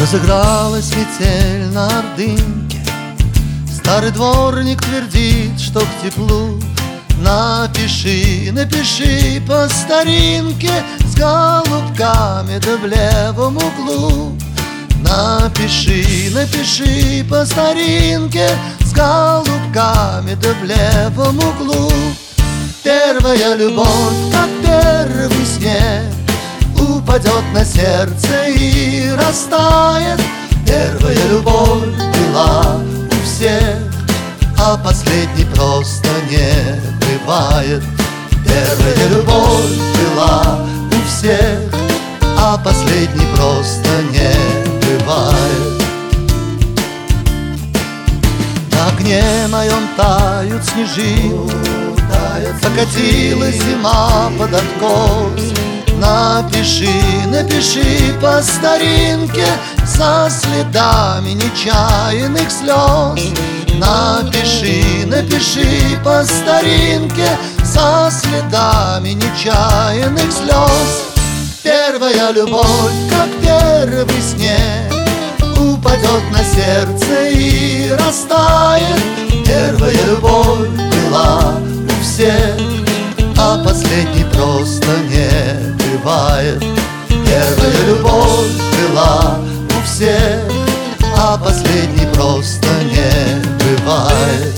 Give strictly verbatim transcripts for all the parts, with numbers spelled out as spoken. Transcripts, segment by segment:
Разыгралась метель на Ордынке. Старый дворник твердит, что к теплу. Напиши, напиши по старинке с голубками да в левом углу. Напиши, напиши по старинке с голубками да в левом углу. Первая любовь, как первый снег, упадет на сердце и растает. Первая любовь была у всех, а последней просто не бывает. Первая любовь была у всех, а последней просто не бывает. На огне моем тают снежинки, закатилась зима под откос. Напиши, напиши по старинке со следами нечаянных слез. Напиши, напиши по старинке со следами нечаянных слез. Первая любовь, как первый снег, упадет на сердце и растает. Первая любовь была у всех, а последней просто не бывает. Первая любовь была у всех, а последней просто не бывает.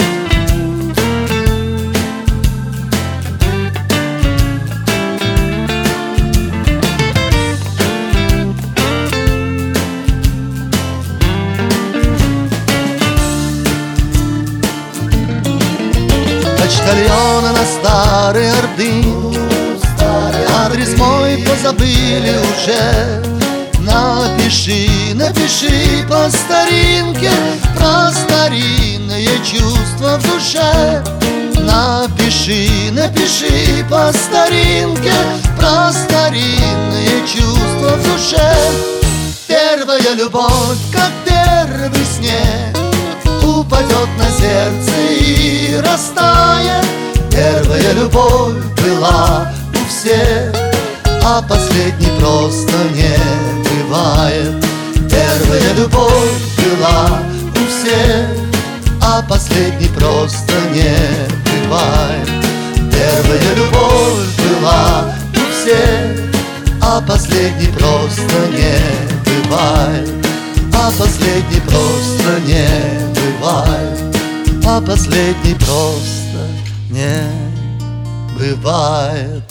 Почтальона на старой Ордынке, адрес мой позабыли уже. Напиши, напиши по старинке про старинные чувства в душе. Напиши, напиши по старинке про старинные чувства в душе. Первая любовь, как первый снег, упадет на сердце и растает. Первая любовь была у всех, а последней просто не бывает. Первая любовь была у всех, а последней просто не бывает. Первая любовь была у всех, а последней просто не бывает. А последней просто не бывает. А последней просто не бывает.